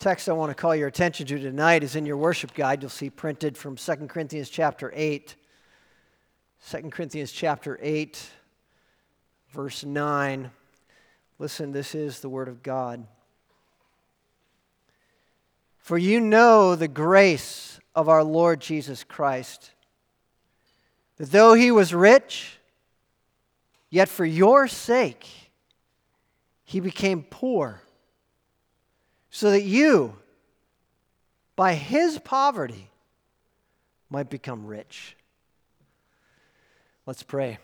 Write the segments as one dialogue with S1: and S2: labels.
S1: text I want to call your attention to tonight is in your worship guide. You'll see printed from 2 Corinthians chapter 8. 2 Corinthians chapter 8, verse 9. Listen, this is the word of God. For you know the grace of our Lord Jesus Christ, that though he was rich, yet for your sake he became poor, so that you, by his poverty, might become rich. Let's pray.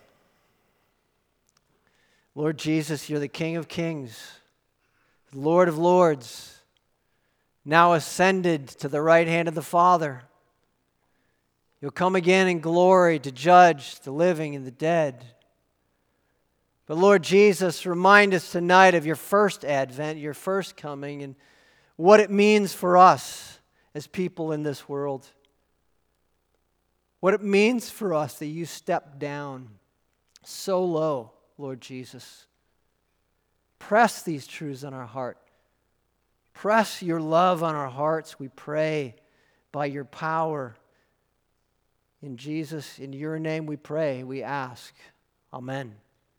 S1: Lord Jesus, you're the King of kings, Lord of lords, now ascended to the right hand of the Father. You'll come again in glory to judge the living and the dead. But Lord Jesus, remind us tonight of your first advent, your first coming, and what it means for us as people in this world. What it means for us that you stepped down so low, Lord Jesus. Press these truths on our heart. Press your love on our hearts, we pray, by your power. In Jesus, in your name we pray, we ask. Amen.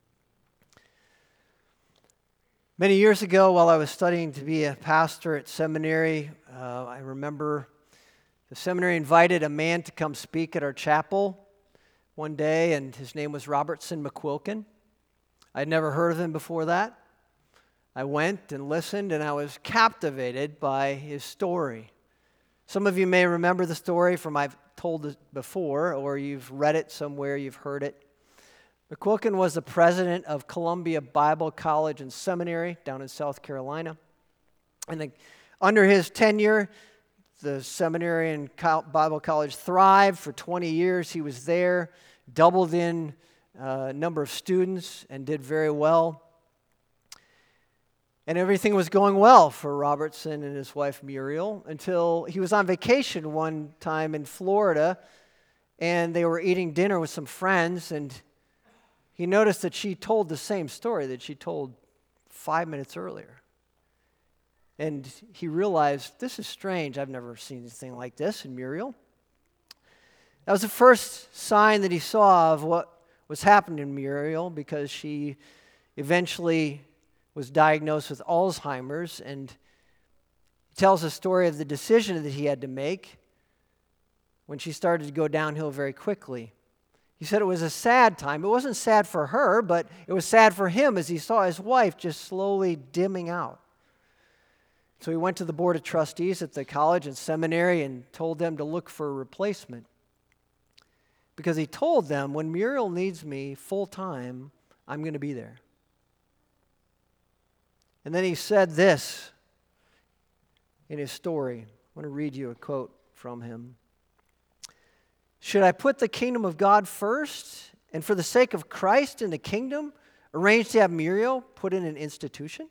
S1: Many years ago, while I was studying to be a pastor at seminary, I remember the seminary invited a man to come speak at our chapel one day, and his name was Robertson McQuilkin. I'd never heard of him before that. I went and listened, and I was captivated by his story. Some of you may remember the story from I've told it before, or you've read it somewhere, you've heard it. McQuilkin was the president of Columbia Bible College and Seminary down in South Carolina. And under his tenure, the seminary and Bible college thrived. For 20 years he was there, doubled in number of students, and did very well. And everything was going well for Robertson and his wife Muriel until he was on vacation one time in Florida, and they were eating dinner with some friends, and he noticed that she told the same story that she told 5 minutes earlier. And he realized, this is strange. I've never seen anything like this in Muriel. That was the first sign that he saw of what was happening in Muriel, because she eventually was diagnosed with Alzheimer's, and he tells the story of the decision that he had to make when she started to go downhill very quickly. He said it was a sad time. It wasn't sad for her, but it was sad for him as he saw his wife just slowly dimming out. So he went to the board of trustees at the college and seminary and told them to look for a replacement. Because he told them, when Muriel needs me full time, I'm going to be there. And then he said this in his story. I want to read you a quote from him. Should I put the kingdom of God first, and for the sake of Christ and the kingdom, arrange to have Muriel put in an institution?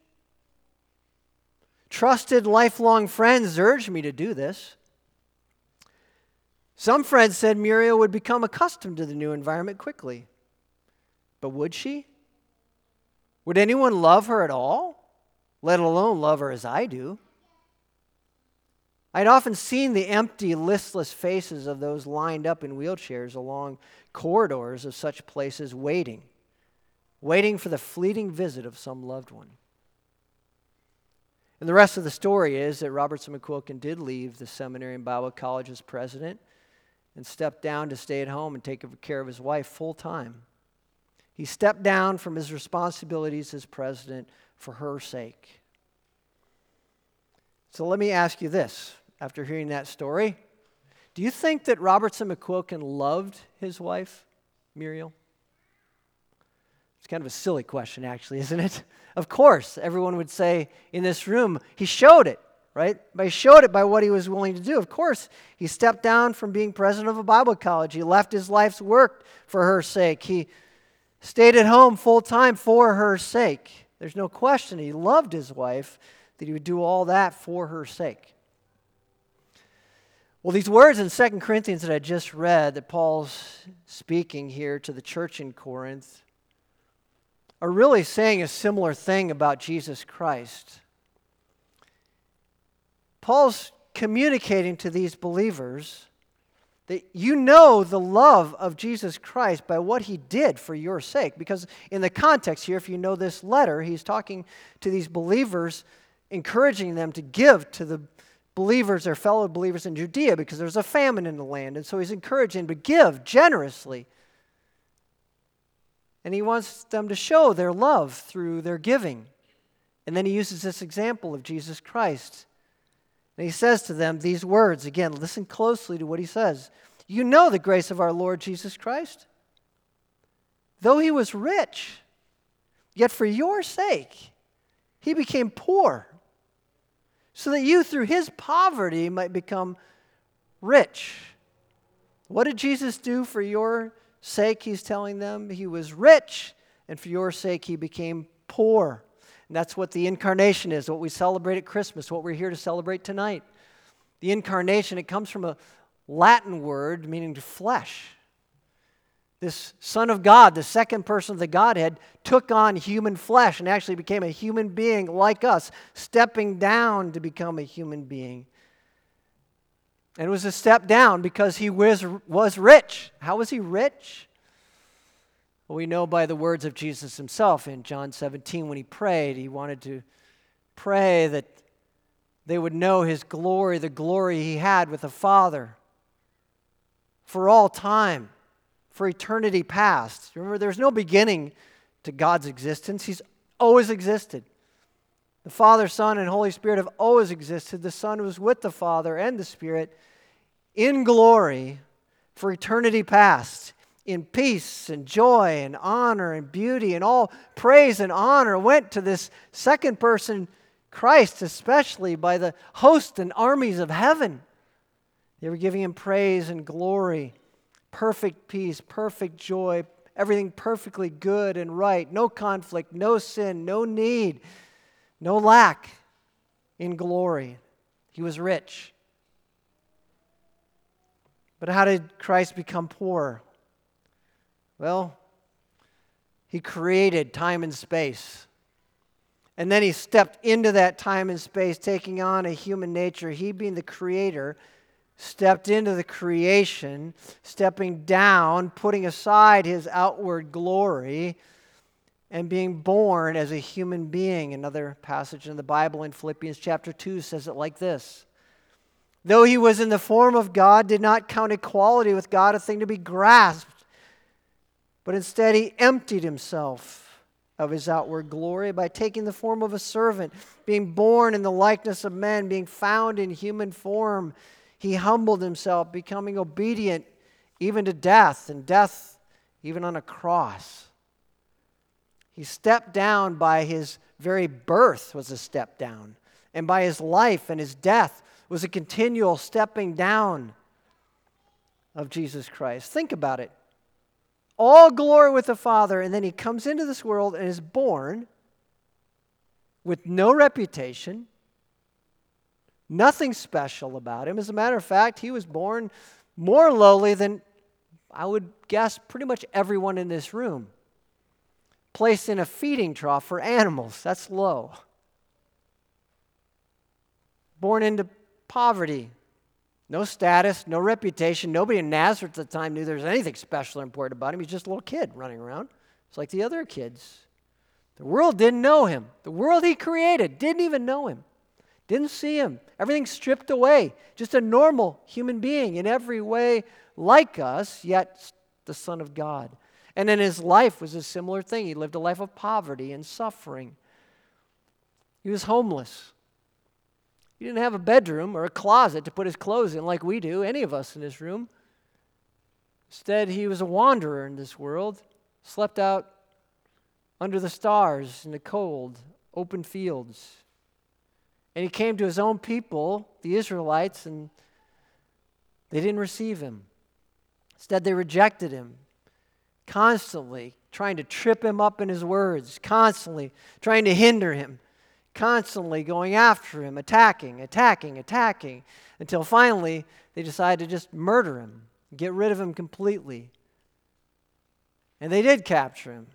S1: Trusted, lifelong friends urged me to do this. Some friends said Muriel would become accustomed to the new environment quickly. But would she? Would anyone love her at all, let alone love her as I do? I'd often seen the empty, listless faces of those lined up in wheelchairs along corridors of such places, waiting for the fleeting visit of some loved one. And the rest of the story is that Robertson McQuilkin did leave the seminary and Bible college as president and stepped down to stay at home and take care of his wife full time. He stepped down from his responsibilities as president for her sake. So let me ask you this, after hearing that story. Do you think that Robertson McQuilkin loved his wife, Muriel? It's kind of a silly question, actually, isn't it? Of course, everyone would say in this room, he showed it, right? But he showed it by what he was willing to do. Of course, he stepped down from being president of a Bible college. He left his life's work for her sake. He stayed at home full time for her sake. There's no question he loved his wife, that he would do all that for her sake. Well, these words in 2 Corinthians that I just read, that Paul's speaking here to the church in Corinth, are really saying a similar thing about Jesus Christ. Paul's communicating to these believers that you know the love of Jesus Christ by what he did for your sake. Because in the context here, if you know this letter, he's talking to these believers, encouraging them to give to the believers, their fellow believers in Judea, because there's a famine in the land. And so he's encouraging them to give generously. And he wants them to show their love through their giving. And then he uses this example of Jesus Christ. And he says to them these words. Again, listen closely to what he says. You know the grace of our Lord Jesus Christ. Though he was rich, yet for your sake he became poor, so that you through his poverty might become rich. What did Jesus do for your sake? He's telling them he was rich, and for your sake he became poor. And that's what the incarnation is, what we celebrate at Christmas, what we're here to celebrate tonight. The incarnation, it comes from a Latin word meaning flesh. This Son of God, the second person of the Godhead, took on human flesh and actually became a human being like us, stepping down to become a human being. And it was a step down because he was rich. How was he rich? Well, we know by the words of Jesus himself in John 17 when he prayed. He wanted to pray that they would know his glory, the glory he had with the Father for all time, for eternity past. Remember, there's no beginning to God's existence. He's always existed. The Father, Son, and Holy Spirit have always existed. The Son was with the Father and the Spirit in glory for eternity past, in peace and joy and honor and beauty, and all praise and honor went to this second person, Christ, especially by the host and armies of heaven. They were giving him praise and glory, perfect peace, perfect joy, everything perfectly good and right, no conflict, no sin, no need, no lack in glory. He was rich. But how did Christ become poor? Well, he created time and space. And then he stepped into that time and space, taking on a human nature. He, being the creator, stepped into the creation, stepping down, putting aside his outward glory, and being born as a human being. Another passage in the Bible in Philippians chapter 2 says it like this. Though he was in the form of God, did not count equality with God a thing to be grasped, but instead he emptied himself of his outward glory by taking the form of a servant, being born in the likeness of men, being found in human form. He humbled himself, becoming obedient even to death, and death even on a cross. He stepped down by his very birth was a step down, and by his life and his death was a continual stepping down of Jesus Christ. Think about it. All glory with the Father, and then he comes into this world and is born with no reputation, nothing special about him. As a matter of fact, he was born more lowly than, I would guess, pretty much everyone in this room. Placed in a feeding trough for animals. That's low. Born into poverty. No status, no reputation. Nobody in Nazareth at the time knew there was anything special or important about him. He's just a little kid running around. It's like the other kids. The world didn't know him. The world he created didn't even know him. Didn't see him. Everything stripped away. Just a normal human being in every way like us, yet the Son of God. And then his life was a similar thing. He lived a life of poverty and suffering. He was homeless. He didn't have a bedroom or a closet to put his clothes in like we do, any of us in this room. Instead, he was a wanderer in this world, slept out under the stars in the cold, open fields. And he came to his own people, the Israelites, and they didn't receive him. Instead, they rejected him, constantly trying to trip him up in his words, constantly trying to hinder him, constantly going after him, attacking, until finally they decided to just murder him, get rid of him completely. And they did capture him.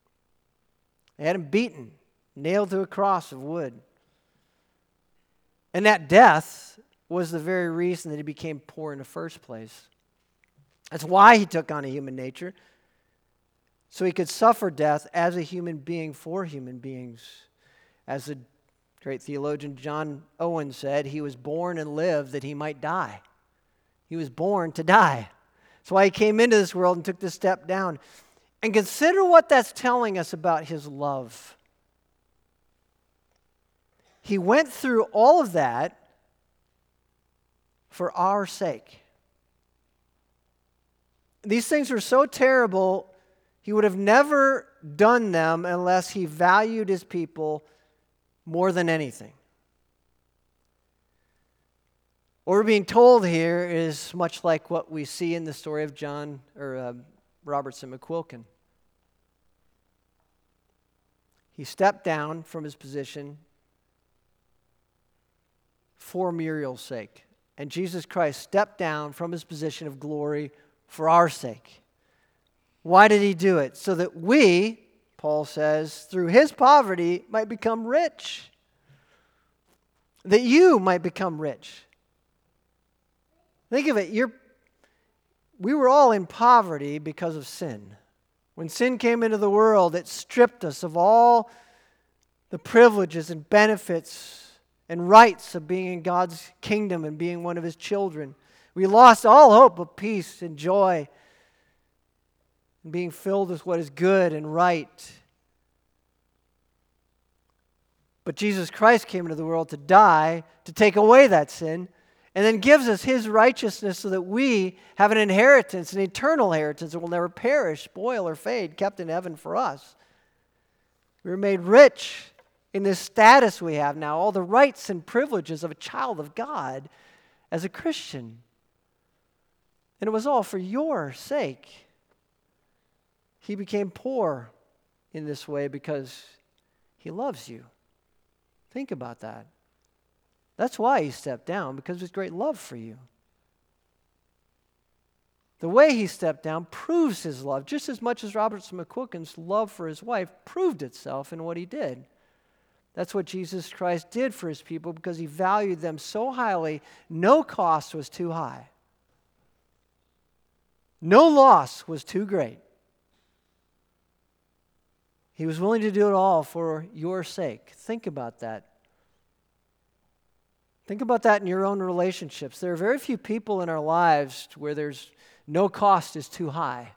S1: They had him beaten, nailed to a cross of wood. And that death was the very reason that he became poor in the first place. That's why he took on a human nature, so he could suffer death as a human being for human beings. As the great theologian John Owen said, he was born and lived that he might die. He was born to die. That's why he came into this world and took this step down. And consider what that's telling us about his love. He went through all of that for our sake. These things were so terrible, he would have never done them unless he valued his people more than anything. What we're being told here is much like what we see in the story of Robertson McQuilkin. He stepped down from his position for Muriel's sake. And Jesus Christ stepped down from his position of glory for our sake. Why did he do it? So that we, Paul says, through his poverty might become rich. That you might become rich. Think of it. We were all in poverty because of sin. When sin came into the world, it stripped us of all the privileges and benefits and rights of being in God's kingdom and being one of his children. We lost all hope of peace and joy and being filled with what is good and right. But Jesus Christ came into the world to die, to take away that sin, and then gives us his righteousness so that we have an inheritance, an eternal inheritance that will never perish, spoil, or fade, kept in heaven for us. We were made rich in this status we have now, all the rights and privileges of a child of God as a Christian. And it was all for your sake. He became poor in this way because he loves you. Think about that. That's why he stepped down, because of his great love for you. The way he stepped down proves his love, just as much as Robertson McQuilkin's love for his wife proved itself in what he did. That's what Jesus Christ did for his people because he valued them so highly, no cost was too high. No loss was too great. He was willing to do it all for your sake. Think about that. Think about that in your own relationships. There are very few people in our lives where there's no cost is too high.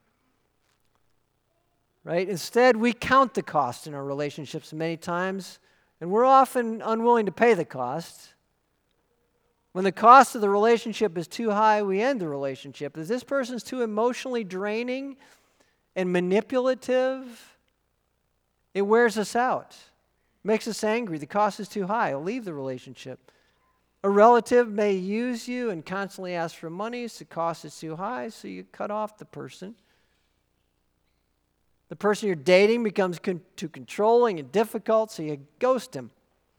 S1: Right? Instead, we count the cost in our relationships many times, and we're often unwilling to pay the cost. When the cost of the relationship is too high, we end the relationship. If this person's too emotionally draining and manipulative, it wears us out, makes us angry. The cost is too high. I'll leave the relationship. A relative may use you and constantly ask for money, so the cost is too high, so you cut off the person. The person you're dating becomes too controlling and difficult, so you ghost him.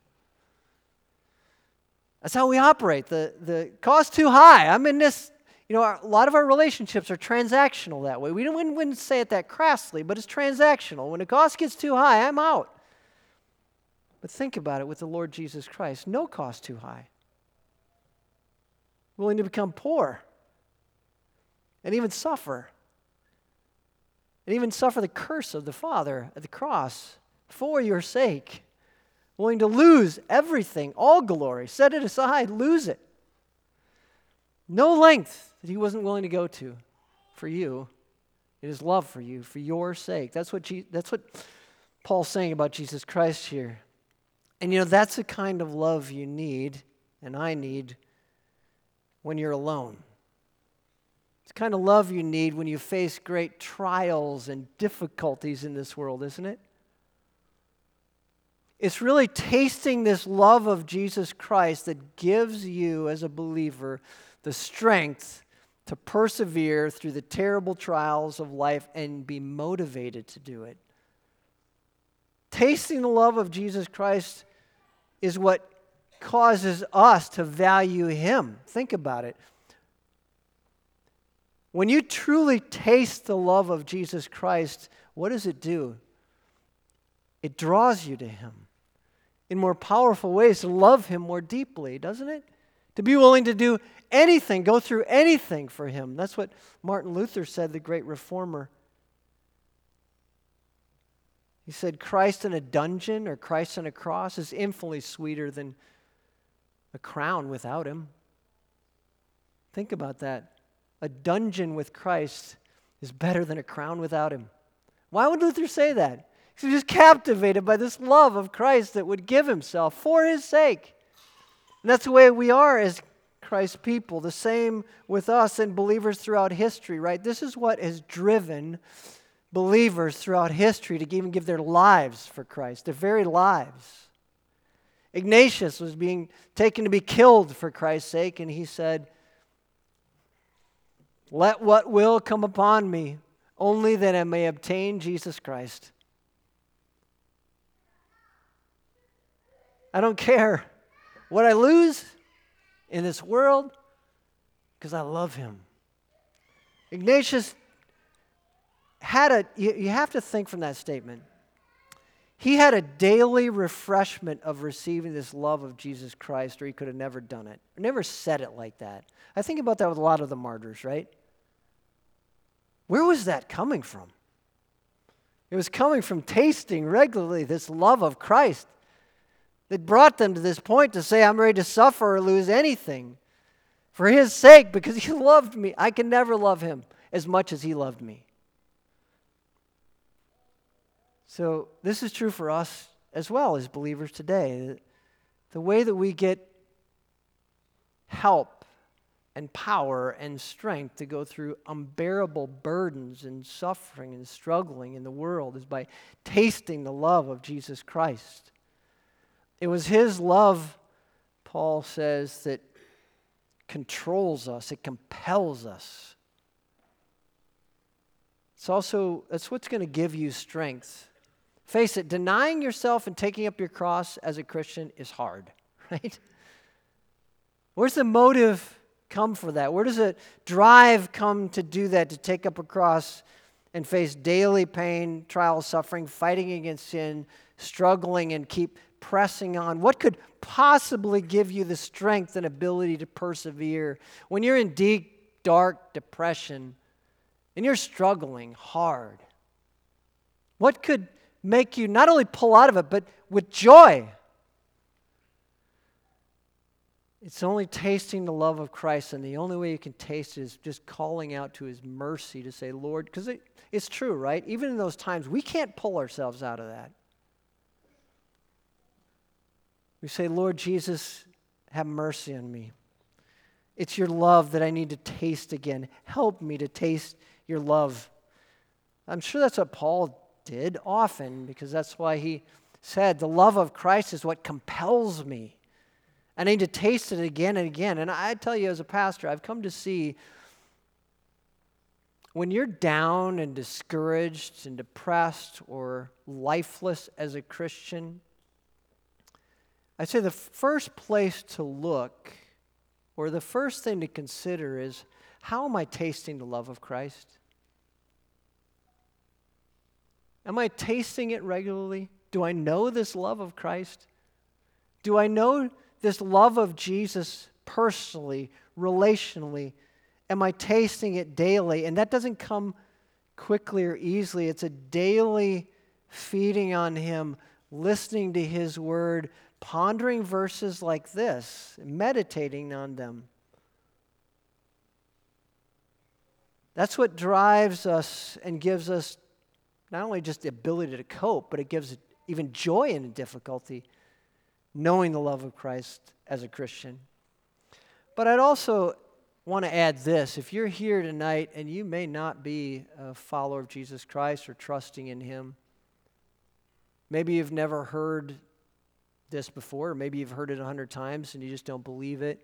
S1: That's how we operate. The cost too high. I'm in this, a lot of our relationships are transactional that way. We wouldn't say it that crassly, but it's transactional. When the cost gets too high, I'm out. But think about it with the Lord Jesus Christ. No cost too high. Willing to become poor and even suffer. And even suffer the curse of the Father at the cross for your sake. Willing to lose everything, all glory, set it aside, lose it. No length that he wasn't willing to go to for you in his love for you, for your sake. That's what Paul's saying about Jesus Christ here. And that's the kind of love you need, and I need, when you're alone. It's the kind of love you need when you face great trials and difficulties in this world, isn't it? It's really tasting this love of Jesus Christ that gives you, as a believer, the strength to persevere through the terrible trials of life and be motivated to do it. Tasting the love of Jesus Christ is what causes us to value him. Think about it. When you truly taste the love of Jesus Christ, what does it do? It draws you to him. in more powerful ways to love him more deeply, doesn't it? To be willing to do anything, go through anything for him. That's what Martin Luther said, the great reformer. He said, Christ in a dungeon or Christ on a cross is infinitely sweeter than a crown without him. Think about that. A dungeon with Christ is better than a crown without him. Why would Luther say that? He was just captivated by this love of Christ that would give himself for his sake. And that's the way we are as Christ's people. The same with us and believers throughout history, right? This is what has driven believers throughout history to even give their lives for Christ, their very lives. Ignatius was being taken to be killed for Christ's sake, and he said, "Let what will come upon me, only that I may obtain Jesus Christ." I don't care what I lose in this world because I love him. Ignatius had you have to think from that statement. He had a daily refreshment of receiving this love of Jesus Christ, or he could have never done it. Never said it like that. I think about that with a lot of the martyrs, right? Where was that coming from? It was coming from tasting regularly this love of Christ that brought them to this point to say, I'm ready to suffer or lose anything for his sake because he loved me. I can never love him as much as he loved me. So this is true for us as well as believers today. The way that we get help and power and strength to go through unbearable burdens and suffering and struggling in the world is by tasting the love of Jesus Christ. It was his love, Paul says, that controls us. It compels us. That's what's going to give you strength. Face it, denying yourself and taking up your cross as a Christian is hard, right? Where's the motive come for that? Where does a drive come to do that, to take up a cross and face daily pain, trial, suffering, fighting against sin, struggling and keep pressing on? What could possibly give you the strength and ability to persevere when you're in deep, dark depression and you're struggling hard? What could make you not only pull out of it, but with joy? It's only tasting the love of Christ, and the only way you can taste it is just calling out to his mercy to say, Lord, because it's true, right? Even in those times, we can't pull ourselves out of that. We say, Lord Jesus, have mercy on me. It's your love that I need to taste again. Help me to taste your love. I'm sure that's what Paul did often, because that's why he said, the love of Christ is what compels me. I need to taste it again and again. And I tell you, as a pastor, I've come to see when you're down and discouraged and depressed or lifeless as a Christian, I'd say the first place to look, or the first thing to consider, is how am I tasting the love of Christ? Am I tasting it regularly? Do I know this love of Christ? Do I know this love of Jesus personally, relationally? Am I tasting it daily? And that doesn't come quickly or easily. It's a daily feeding on him, listening to his word, pondering verses like this, meditating on them. That's what drives us and gives us not only just the ability to cope, but it gives even joy in difficulty, knowing the love of Christ as a Christian. But I'd also want to add this. If you're here tonight and you may not be a follower of Jesus Christ or trusting in him, maybe you've never heard this before, or maybe you've heard it 100 times and you just don't believe it.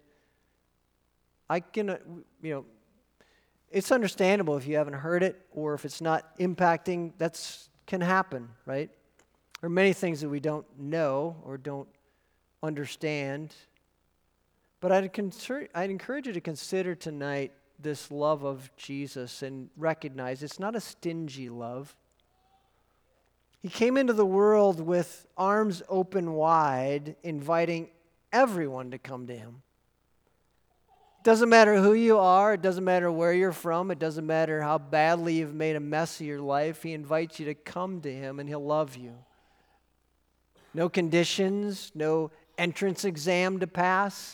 S1: It's understandable if you haven't heard it or if it's not impacting. That can happen, right? There are many things that we don't know or don't understand. But I'd encourage you to consider tonight this love of Jesus and recognize it's not a stingy love. He came into the world with arms open wide, inviting everyone to come to him. It doesn't matter who you are. It doesn't matter where you're from. It doesn't matter how badly you've made a mess of your life. He invites you to come to him, and he'll love you. No conditions, no entrance exam to pass.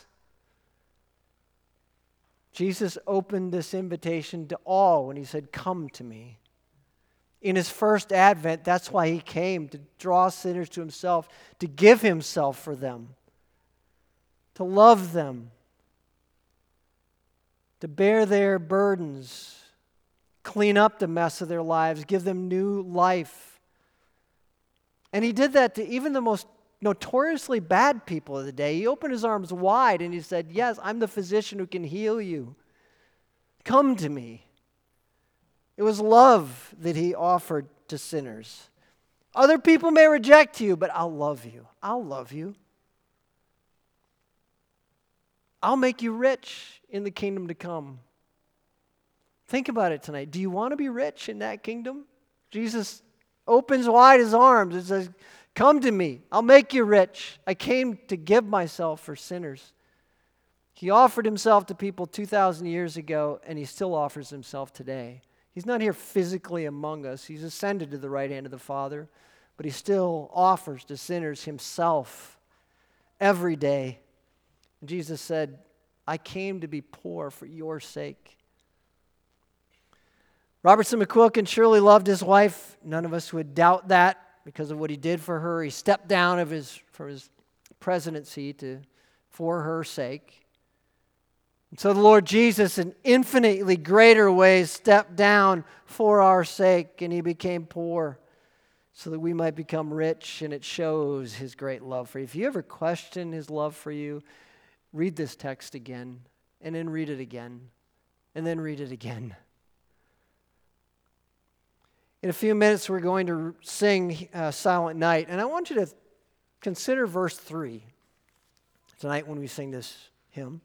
S1: Jesus opened this invitation to all when he said, "Come to me." In his first advent, that's why he came, to draw sinners to himself, to give himself for them, to love them, to bear their burdens, clean up the mess of their lives, give them new life. And he did that to even the most notoriously bad people of the day. He opened his arms wide and he said, "Yes, I'm the physician who can heal you. Come to me." It was love that he offered to sinners. Other people may reject you, but I'll love you. I'll love you. I'll make you rich in the kingdom to come. Think about it tonight. Do you want to be rich in that kingdom? Jesus opens wide his arms and says, "Come to me. I'll make you rich. I came to give myself for sinners." He offered himself to people 2,000 years ago, and he still offers himself today. He's not here physically among us. He's ascended to the right hand of the Father, but he still offers to sinners himself every day. And Jesus said, "I came to be poor for your sake." Robertson McQuilkin surely loved his wife. None of us would doubt that because of what he did for her. He stepped down from his presidency for her sake. And so the Lord Jesus, in infinitely greater ways, stepped down for our sake, and he became poor so that we might become rich, and it shows his great love for you. If you ever question his love for you, read this text again, and then read it again, and then read it again. In a few minutes, we're going to sing Silent Night, and I want you to consider verse 3 tonight when we sing this hymn.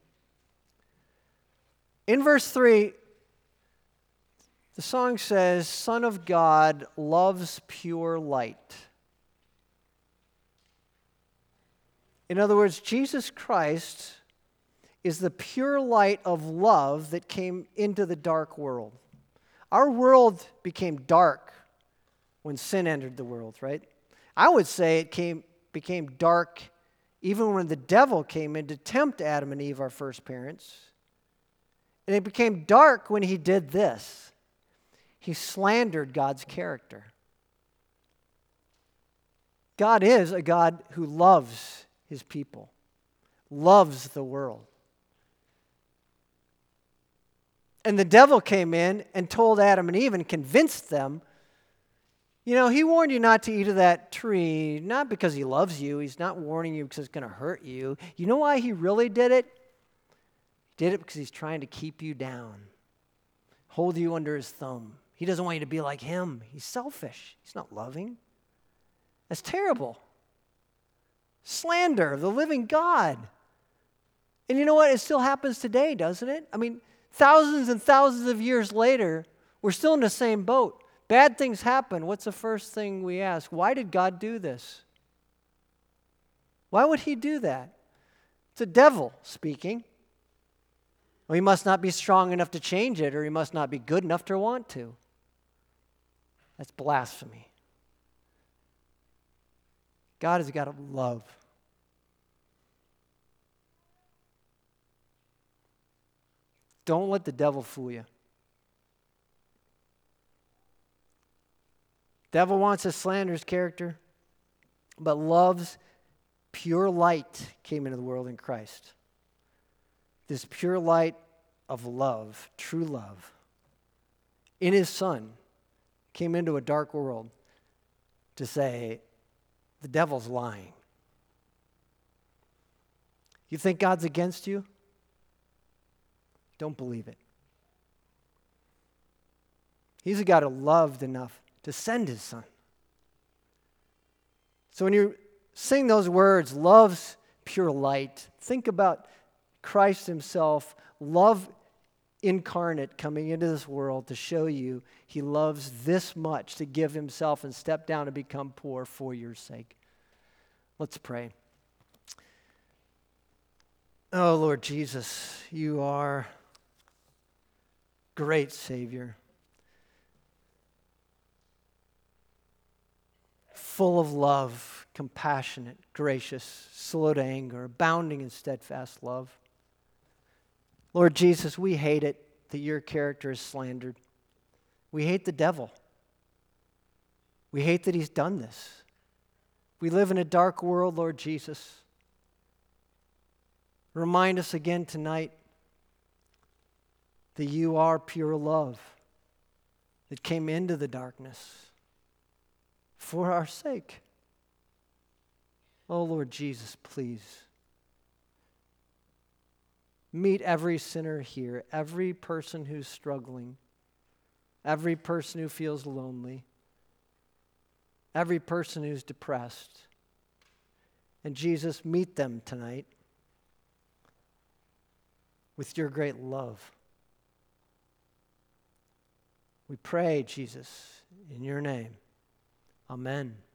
S1: In verse 3, the song says, "Son of God loves pure light." In other words, Jesus Christ is the pure light of love that came into the dark world. Our world became dark when sin entered the world, right? I would say it became dark even when the devil came in to tempt Adam and Eve, our first parents. And it became dark when he did this. He slandered God's character. God is a God who loves his people, loves the world. And the devil came in and told Adam and Eve and convinced them, he warned you not to eat of that tree, not because he loves you. He's not warning you because it's going to hurt you. You know why he really did it? He did it because he's trying to keep you down, hold you under his thumb. He doesn't want you to be like him. He's selfish. He's not loving. That's terrible. Slander of the living God. And you know what? It still happens today, doesn't it? I mean, thousands and thousands of years later, we're still in the same boat. Bad things happen. What's the first thing we ask? Why did God do this? Why would he do that? It's the devil speaking. Well, he must not be strong enough to change it, or he must not be good enough to want to. That's blasphemy. God has got to love. Don't let the devil fool you. Devil wants to slander his character, but love's pure light came into the world in Christ. This pure light of love, true love, in his Son, came into a dark world to say, the devil's lying. You think God's against you? Don't believe it. He's a God who loved enough to send his Son. So when you sing those words, love's pure light, think about Christ himself. Love incarnate coming into this world to show you he loves this much to give himself and step down and become poor for your sake. Let's pray. Oh, Lord Jesus, you are great Savior, full of love, compassionate, gracious, slow to anger, abounding in steadfast love. Lord Jesus, we hate it that your character is slandered. We hate the devil. We hate that he's done this. We live in a dark world, Lord Jesus. Remind us again tonight that you are pure love that came into the darkness for our sake. Oh, Lord Jesus, please meet every sinner here, every person who's struggling, every person who feels lonely, every person who's depressed. And Jesus, meet them tonight with your great love. We pray, Jesus, in your name. Amen.